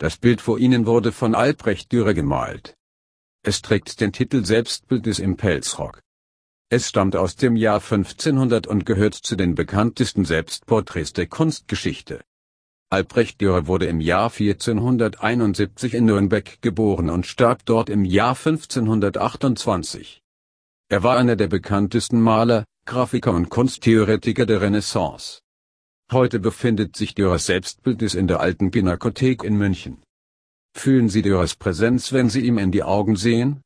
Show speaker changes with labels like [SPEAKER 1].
[SPEAKER 1] Das Bild vor Ihnen wurde von Albrecht Dürer gemalt. Es trägt den Titel Selbstbildnis im Pelzrock. Es stammt aus dem Jahr 1500 und gehört zu den bekanntesten Selbstporträts der Kunstgeschichte. Albrecht Dürer wurde im Jahr 1471 in Nürnberg geboren und starb dort im Jahr 1528. Er war einer der bekanntesten Maler, Grafiker und Kunsttheoretiker der Renaissance. Heute befindet sich Dürers Selbstbildnis in der Alten Pinakothek in München. Fühlen Sie Dürers Präsenz, wenn Sie ihm in die Augen sehen?